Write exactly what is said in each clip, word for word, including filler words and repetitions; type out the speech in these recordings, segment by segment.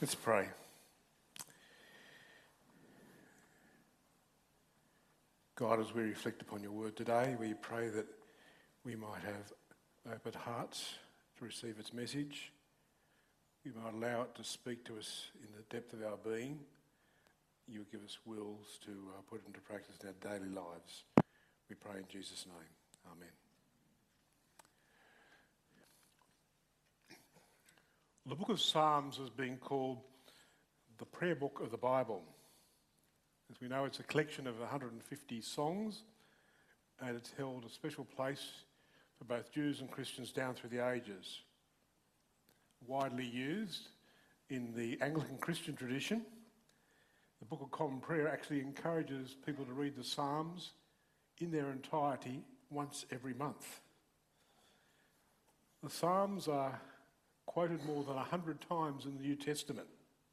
Let's pray. God, as we reflect upon your word today, we pray that we might have open hearts to receive its message. We might allow it to speak to us in the depth of our being. You would give us wills to uh, put it into practice in our daily lives. We pray in Jesus' name. Amen. The book of Psalms has been called the prayer book of the Bible. As we know, it's a collection of one hundred fifty songs, and it's held a special place for both Jews and Christians down through the ages. Widely used in the Anglican Christian tradition, the Book of Common Prayer actually encourages people to read the Psalms in their entirety once every month. The Psalms are quoted more than one hundred times in the New Testament.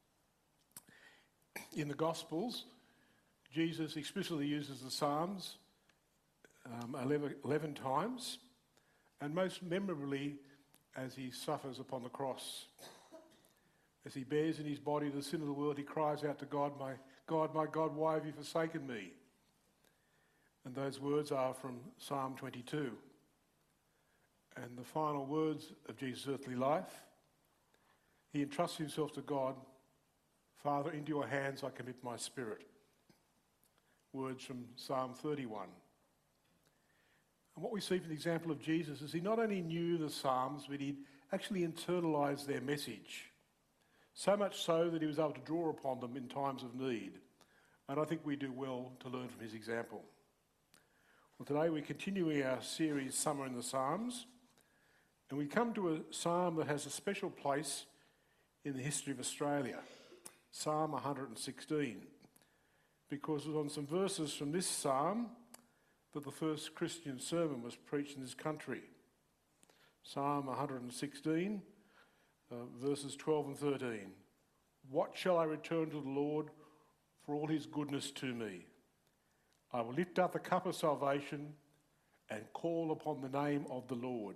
In the Gospels, Jesus explicitly uses the Psalms um, eleven, eleven times, and most memorably as he suffers upon the cross. As he bears in his body the sin of the world, he cries out to God, "My God, my God, why have you forsaken me?" And those words are from Psalm twenty-two. And the final words of Jesus' earthly life, he entrusts himself to God, "Father, into your hands I commit my spirit." Words from Psalm thirty-one. And what we see from the example of Jesus is he not only knew the Psalms, but he actually internalised their message. So much so that he was able to draw upon them in times of need. And I think we do well to learn from his example. Well, today we're continuing our series, Summer in the Psalms. And we come to a psalm that has a special place in the history of Australia. Psalm one hundred sixteen. Because it was on some verses from this psalm that the first Christian sermon was preached in this country. Psalm one hundred sixteen, uh, verses twelve and thirteen. "What shall I return to the Lord for all his goodness to me? I will lift up the cup of salvation and call upon the name of the Lord."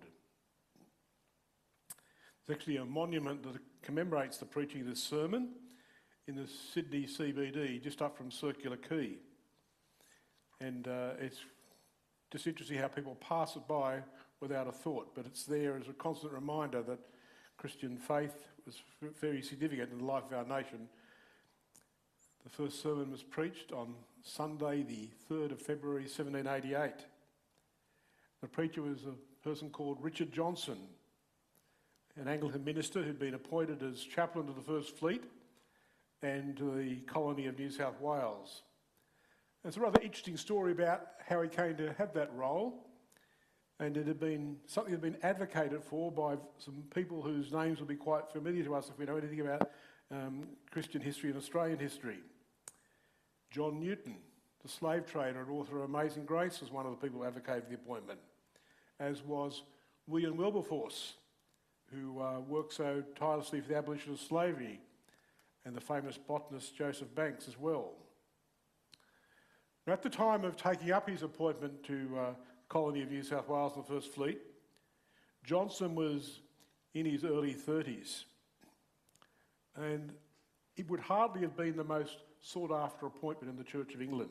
There's actually a monument that commemorates the preaching of this sermon in the Sydney C B D, just up from Circular Quay. And uh, it's just interesting how people pass it by without a thought, but it's there as a constant reminder that Christian faith was very significant in the life of our nation. The first sermon was preached on Sunday, the third of February, seventeen eighty-eight. The preacher was a person called Richard Johnson, an Anglican minister who'd been appointed as chaplain to the First Fleet and to the colony of New South Wales. It's a rather interesting story about how he came to have that role, and it had been something that had been advocated for by some people whose names will be quite familiar to us if we know anything about um, Christian history and Australian history. John Newton, the slave trader and author of Amazing Grace, was one of the people who advocated the appointment, as was William Wilberforce, who uh, worked so tirelessly for the abolition of slavery, and the famous botanist Joseph Banks as well. Now, at the time of taking up his appointment to uh, the colony of New South Wales and the First Fleet, Johnson was in his early thirties, and it would hardly have been the most sought-after appointment in the Church of England.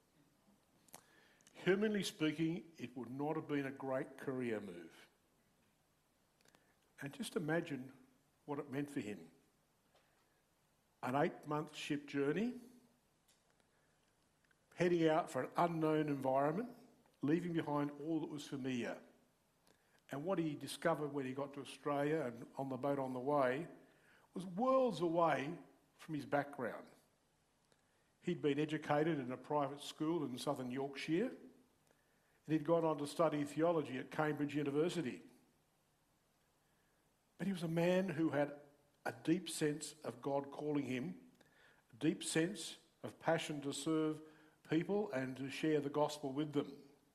Humanly speaking, it would not have been a great career move. And just imagine what it meant for him. An eight-month ship journey, heading out for an unknown environment, leaving behind all that was familiar. And what he discovered when he got to Australia and on the boat on the way was worlds away from his background. He'd been educated in a private school in southern Yorkshire, and he'd gone on to study theology at Cambridge University. But he was a man who had a deep sense of God calling him, a deep sense of passion to serve people and to share the gospel with them.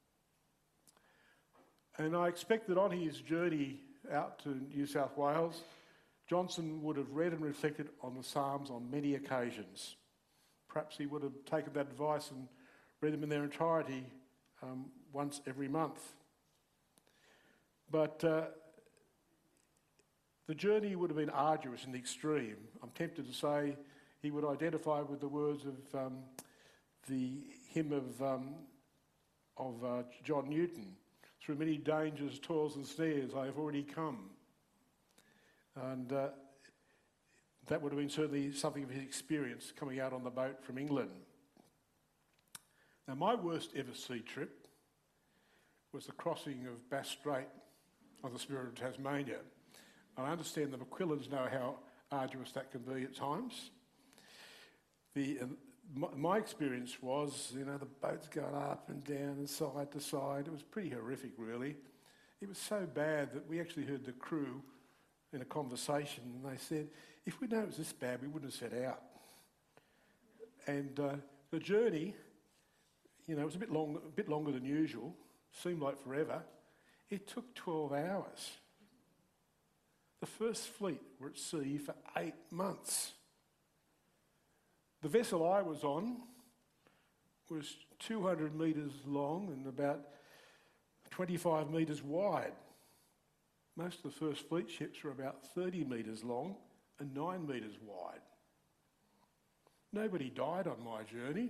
And I expect that on his journey out to New South Wales, Johnson would have read and reflected on the Psalms on many occasions. Perhaps he would have taken that advice and read them in their entirety um, once every month. But uh, The journey would have been arduous in the extreme. I'm tempted to say he would identify with the words of um, the hymn of, um, of uh, John Newton, "Through many dangers, toils and snares I have already come." And uh, that would have been certainly something of his experience coming out on the boat from England. Now, my worst ever sea trip was the crossing of Bass Strait on the Spirit of Tasmania. I understand the McQuillans know how arduous that can be at times. The, uh, my, my experience was, you know, the boats going up and down and side to side. It was pretty horrific, really. It was so bad that we actually heard the crew in a conversation, and they said, if we'd known it was this bad, we wouldn't have set out. And uh, the journey, you know, it was a bit long, a bit longer than usual, seemed like forever. It took twelve hours. The First Fleet were at sea for eight months. The vessel I was on was two hundred metres long and about twenty-five metres wide. Most of the First Fleet ships were about thirty metres long and nine metres wide. Nobody died on my journey.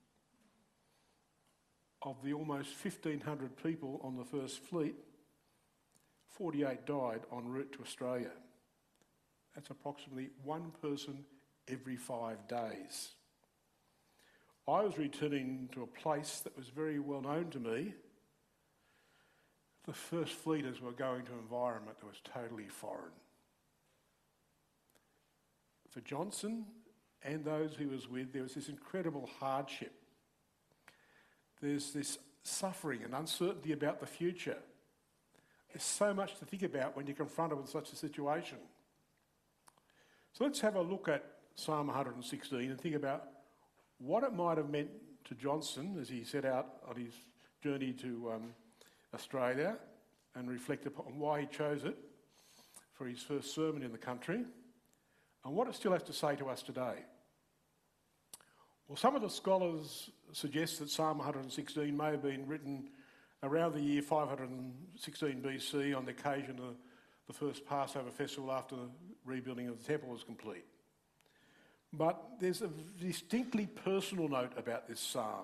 Of the almost fifteen hundred people on the First Fleet, forty-eight died en route to Australia. That's approximately one person every five days. I was returning to a place that was very well known to me. The First Fleeters were going to an environment that was totally foreign. For Johnson and those he was with, there was this incredible hardship. There's this suffering and uncertainty about the future. There's so much to think about when you're confronted with such a situation. So let's have a look at Psalm one hundred sixteen and think about what it might have meant to Johnson as he set out on his journey to um, Australia, and reflect upon why he chose it for his first sermon in the country, and what it still has to say to us today. Well, some of the scholars suggest that Psalm one hundred sixteen may have been written around the year five hundred sixteen B C on the occasion of the first Passover festival after the rebuilding of the temple was complete. But there's a distinctly personal note about this psalm.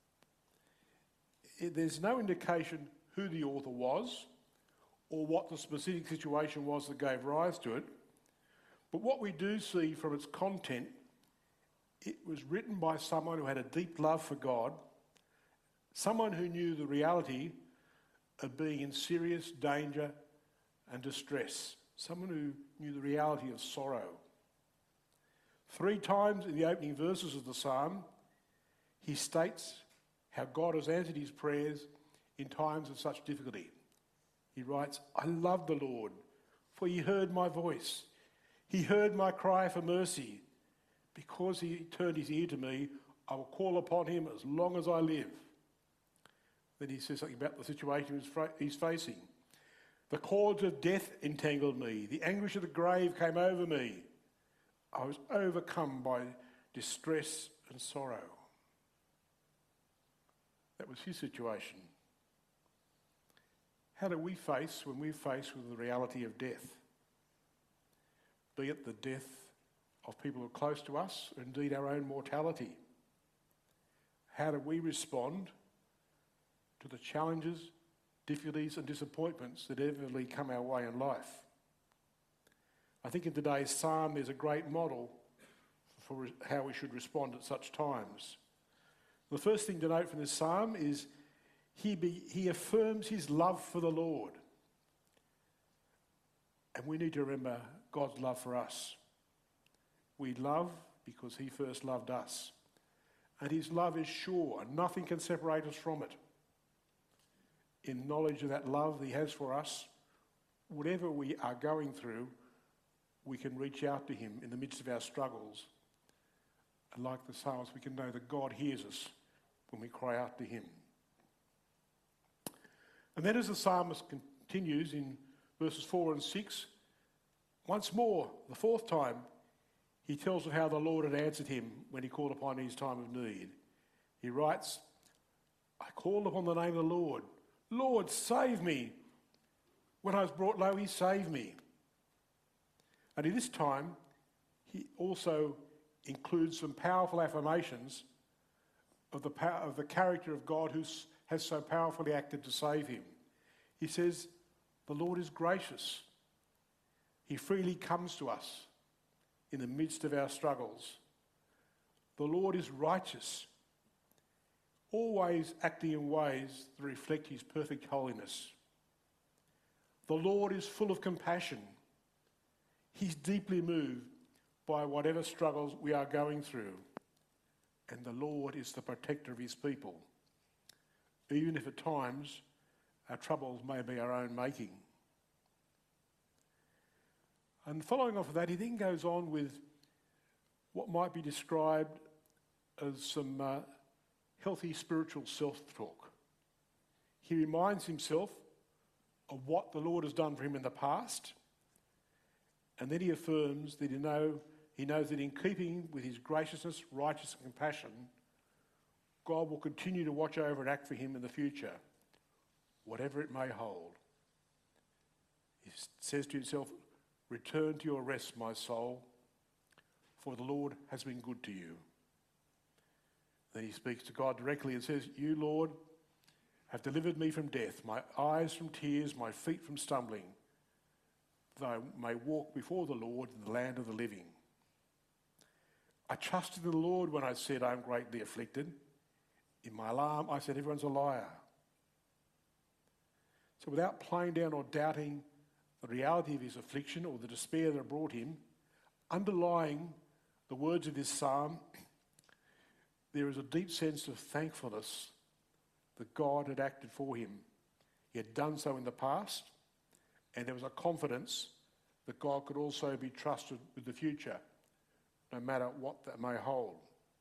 It, there's no indication who the author was or what the specific situation was that gave rise to it. But what we do see from its content, it was written by someone who had a deep love for God, someone who knew the reality of being in serious danger and distress, someone who knew the reality of sorrow. Three times in the opening verses of the psalm, he states how God has answered his prayers in times of such difficulty. He writes, "I love the Lord, for he heard my voice. He heard my cry for mercy. Because he turned his ear to me, I will call upon him as long as I live." Then he says something about the situation he's facing. "The cords of death entangled me. The anguish of the grave came over me. I was overcome by distress and sorrow." That was his situation. How do we face when we're faced with the reality of death? Be it the death of people who are close to us, or indeed our own mortality. How do we respond to the challenges, difficulties and disappointments that inevitably come our way in life? I think in today's psalm there's a great model for how we should respond at such times. The first thing to note from this psalm is he, be, he affirms his love for the Lord. And we need to remember God's love for us. We love because he first loved us. And his love is sure, and nothing can separate us from it. In knowledge of that love he has for us, whatever we are going through, we can reach out to him in the midst of our struggles. And like the psalmist, we can know that God hears us when we cry out to him. And then as the psalmist continues in verses four and six, once more, the fourth time, he tells of how the Lord had answered him when he called upon his time of need. He writes, "I called upon the name of the Lord. Lord, save me. When I was brought low, he saved me." And in this time, he also includes some powerful affirmations of the, power, of the character of God who has so powerfully acted to save him. He says, the Lord is gracious. He freely comes to us in the midst of our struggles. The Lord is righteous, always acting in ways that reflect his perfect holiness. The Lord is full of compassion. He's deeply moved by whatever struggles we are going through. And the Lord is the protector of his people, even if at times our troubles may be our own making. And following off of that, he then goes on with what might be described as some uh, healthy spiritual self-talk. He reminds himself of what the Lord has done for him in the past, and then he affirms that he, know, he knows that in keeping with his graciousness, righteousness and compassion, God will continue to watch over and act for him in the future, whatever it may hold. He says to himself, return to your rest, my soul, for the Lord has been good to you. Then he speaks to God directly and says, you, Lord, have delivered me from death, my eyes from tears, my feet from stumbling, that I may walk before the Lord in the land of the living. I trusted in the Lord when I said I am greatly afflicted. In my alarm, I said everyone's a liar. So without playing down or doubting the reality of his affliction or the despair that brought him, underlying the words of this psalm, there is a deep sense of thankfulness that God had acted for him. He had done so in the past, and there was a confidence that God could also be trusted with the future, no matter what that may hold.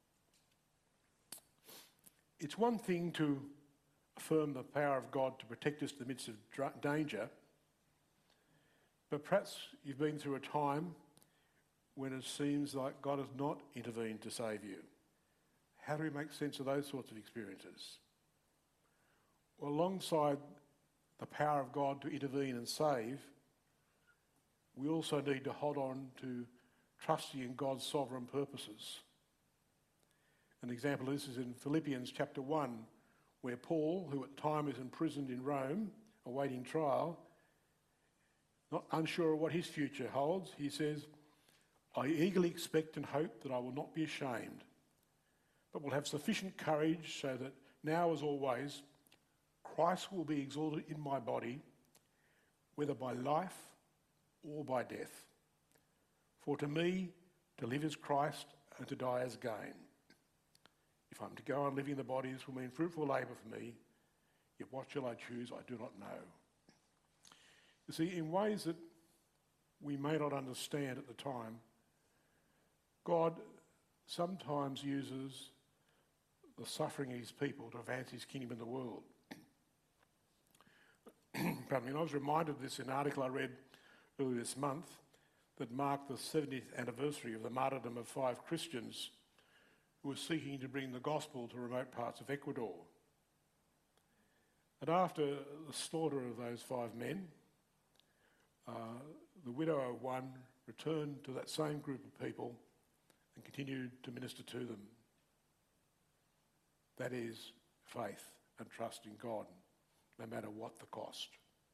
It's one thing to affirm the power of God to protect us in the midst of dr- danger, but perhaps you've been through a time when it seems like God has not intervened to save you. How do we make sense of those sorts of experiences? Well, alongside the power of God to intervene and save, we also need to hold on to trusting in God's sovereign purposes. An example of this is in Philippians chapter one, where Paul, who at the time is imprisoned in Rome, awaiting trial, not unsure of what his future holds, he says, I eagerly expect and hope that I will not be ashamed, but will have sufficient courage so that now as always, Christ will be exalted in my body, whether by life or by death. For to me, to live is Christ and to die is gain. If I'm to go on living in the body, this will mean fruitful labour for me. Yet what shall I choose? I do not know. You see, in ways that we may not understand at the time, God sometimes uses the suffering of his people to advance his kingdom in the world. Pardon me, and I was reminded of this in an article I read earlier this month that marked the seventieth anniversary of the martyrdom of five Christians who were seeking to bring the gospel to remote parts of Ecuador. And after the slaughter of those five men, uh, the widow of one returned to that same group of people and continued to minister to them. That is faith and trust in God, no matter what the cost.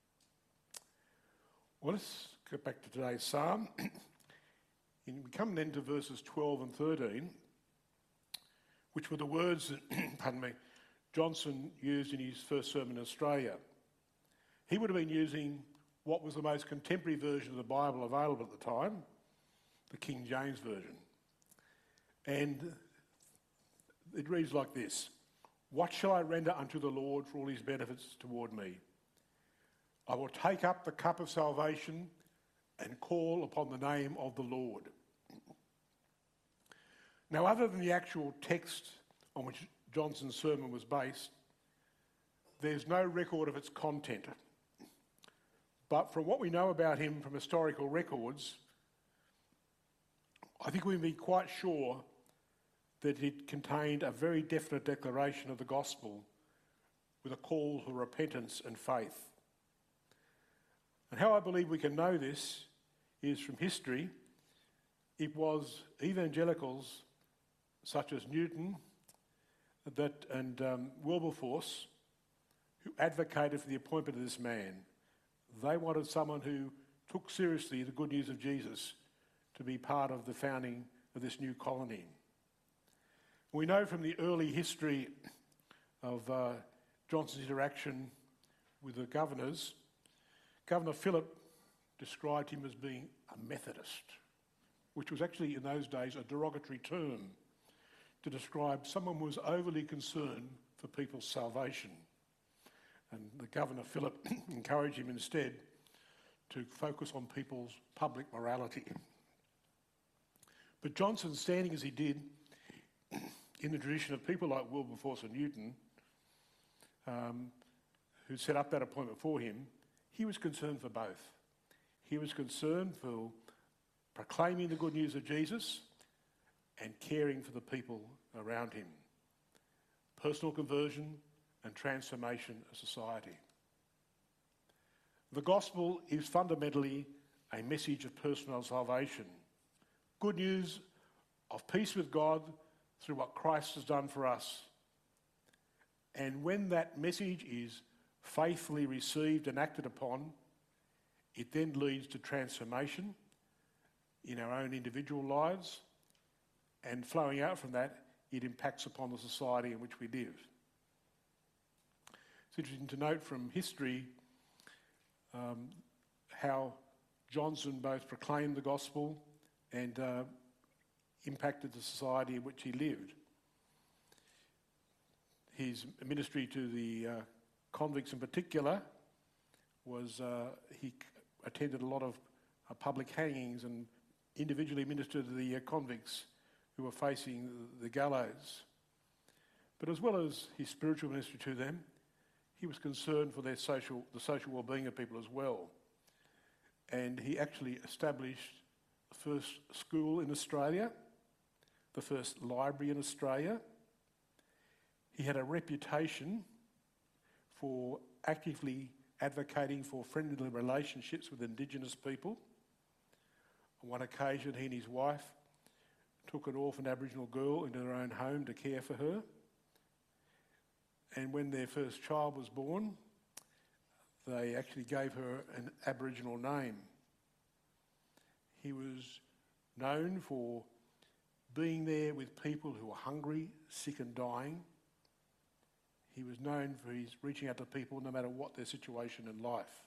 Well, let's get back to today's psalm. We come then to verses twelve and thirteen, which were the words that, pardon me, Johnson used in his first sermon in Australia. He would have been using what was the most contemporary version of the Bible available at the time, the King James Version. And it reads like this: What shall I render unto the Lord for all his benefits toward me? I will take up the cup of salvation and call upon the name of the Lord. Now, other than the actual text on which Johnson's sermon was based, there's no record of its content. But from what we know about him from historical records, I think we can be quite sure that it contained a very definite declaration of the gospel with a call to repentance and faith. And how I believe we can know this is from history. It was evangelicals such as Newton that, and um, Wilberforce who advocated for the appointment of this man. They wanted someone who took seriously the good news of Jesus to be part of the founding of this new colony. We know from the early history of uh, Johnson's interaction with the governors, Governor Phillip described him as being a Methodist, which was actually in those days a derogatory term to describe someone who was overly concerned for people's salvation. And the Governor Phillip encouraged him instead to focus on people's public morality. But Johnson, standing as he did in the tradition of people like Wilberforce and Newton, um, who set up that appointment for him, he was concerned for both. He was concerned for proclaiming the good news of Jesus and caring for the people around him. Personal conversion and transformation of society. The gospel is fundamentally a message of personal salvation. Good news of peace with God through what Christ has done for us. And when that message is faithfully received and acted upon, it then leads to transformation in our own individual lives, and flowing out from that, it impacts upon the society in which we live. It's interesting to note from history um, how Johnson both proclaimed the gospel and uh, impacted the society in which he lived. His ministry to the uh, convicts in particular was, uh, he attended a lot of uh, public hangings and individually ministered to the uh, convicts who were facing the gallows. But as well as his spiritual ministry to them, he was concerned for their social, the social well-being of people as well. And he actually established the first school in Australia, the first library in Australia. He had a reputation for actively advocating for friendly relationships with Indigenous people. On one occasion, he and his wife took an orphan Aboriginal girl into their own home to care for her. And when their first child was born, they actually gave her an Aboriginal name. He was known for being there with people who were hungry, sick and dying. He was known for his reaching out to people no matter what their situation in life.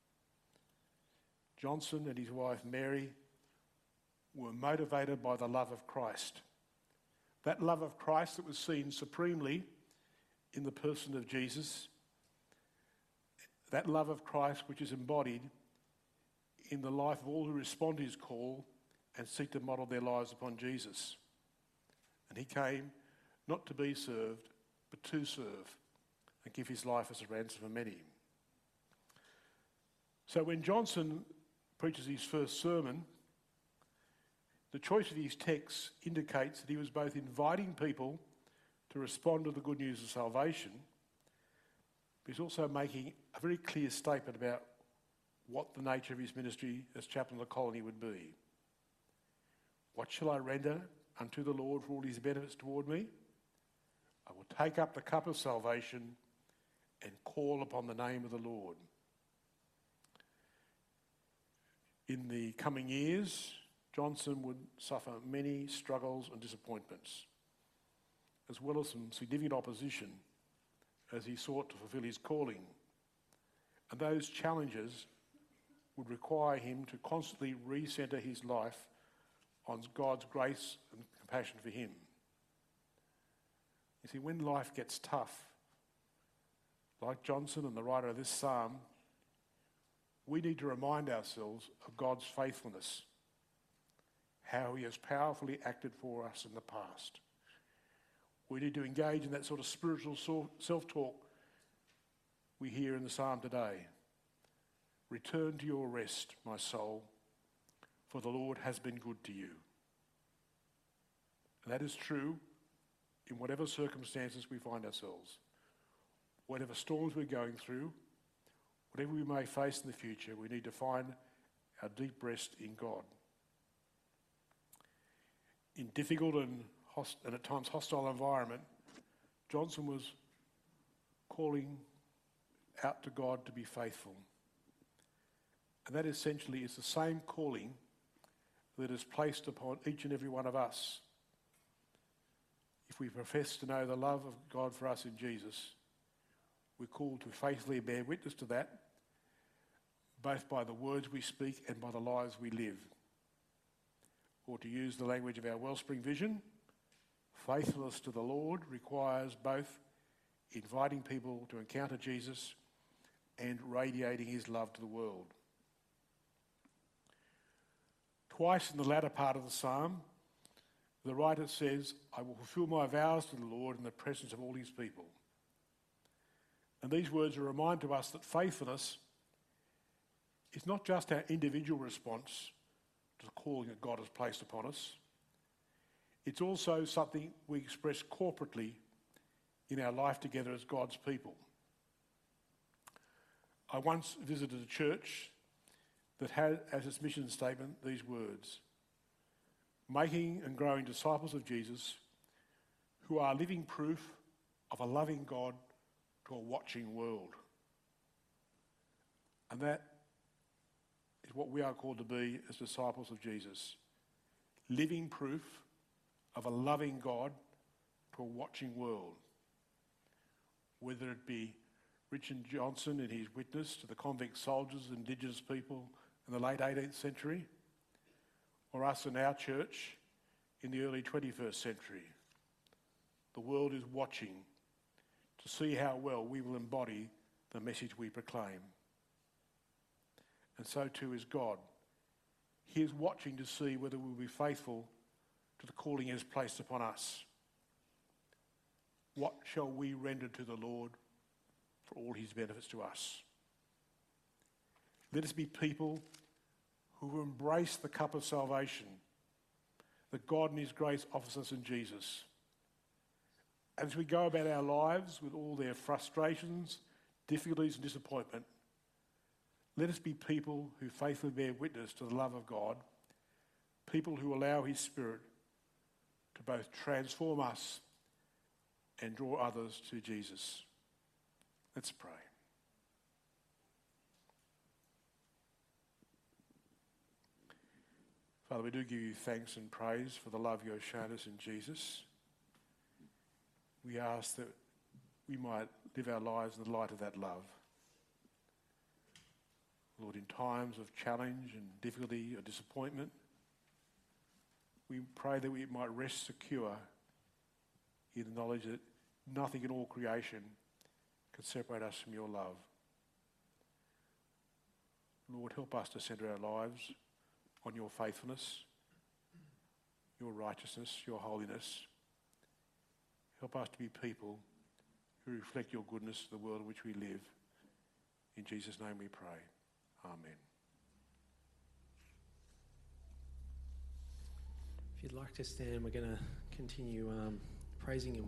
Johnson and his wife Mary were motivated by the love of Christ. That love of Christ that was seen supremely in the person of Jesus. That love of Christ which is embodied in the life of all who respond to his call and seek to model their lives upon Jesus. And he came not to be served, but to serve and give his life as a ransom for many. So when Johnson preaches his first sermon, the choice of his texts indicates that he was both inviting people to respond to the good news of salvation, but he's also making a very clear statement about what the nature of his ministry as chaplain of the colony would be. What shall I render unto the Lord for all his benefits toward me? I will take up the cup of salvation and call upon the name of the Lord. In the coming years, Johnson would suffer many struggles and disappointments, as well as some significant opposition as he sought to fulfill his calling. And those challenges would require him to constantly recenter his life on God's grace and compassion for him. You see, when life gets tough, like Johnson and the writer of this psalm, we need to remind ourselves of God's faithfulness, how he has powerfully acted for us in the past. We need to engage in that sort of spiritual self-talk we hear in the psalm today. Return to your rest, my soul, for the Lord has been good to you. And that is true in whatever circumstances we find ourselves. Whatever storms we're going through, whatever we may face in the future, we need to find our deep rest in God. In difficult and, host- and at times hostile environment, Johnson was calling out to God to be faithful. And that essentially is the same calling that is placed upon each and every one of us. If we profess to know the love of God for us in Jesus, we're called to faithfully bear witness to that, both by the words we speak and by the lives we live. Or to use the language of our Wellspring vision, faithfulness to the Lord requires both inviting people to encounter Jesus and radiating his love to the world. Twice in the latter part of the psalm, the writer says, I will fulfill my vows to the Lord in the presence of all his people. And these words are a reminder to us that faithfulness is not just our individual response to the calling that God has placed upon us. It's also something we express corporately in our life together as God's people. I once visited a church that had as its mission statement these words: making and growing disciples of Jesus who are living proof of a loving God to a watching world. And that is what we are called to be as disciples of Jesus. Living proof of a loving God to a watching world. Whether it be Richard Johnson in his witness to the convict soldiers and Indigenous people in the late eighteenth century, or us in our church in the early twenty-first century. The world is watching to see how well we will embody the message we proclaim. And so too is God. He is watching to see whether we'll be faithful to the calling he has placed upon us. What shall we render to the Lord for all his benefits to us? Let us be people who embrace the cup of salvation that God in his grace offers us in Jesus. As we go about our lives with all their frustrations, difficulties and disappointment, let us be people who faithfully bear witness to the love of God, people who allow his Spirit to both transform us and draw others to Jesus. Let's pray. Father, we do give you thanks and praise for the love you have shown us in Jesus. We ask that we might live our lives in the light of that love. Lord, in times of challenge and difficulty or disappointment, we pray that we might rest secure in the knowledge that nothing in all creation can separate us from your love. Lord, help us to centre our lives on your faithfulness, your righteousness, your holiness. Help us to be people who reflect your goodness to the world in which we live. In Jesus' name we pray. Amen. If you'd like to stand, we're going to continue um, praising and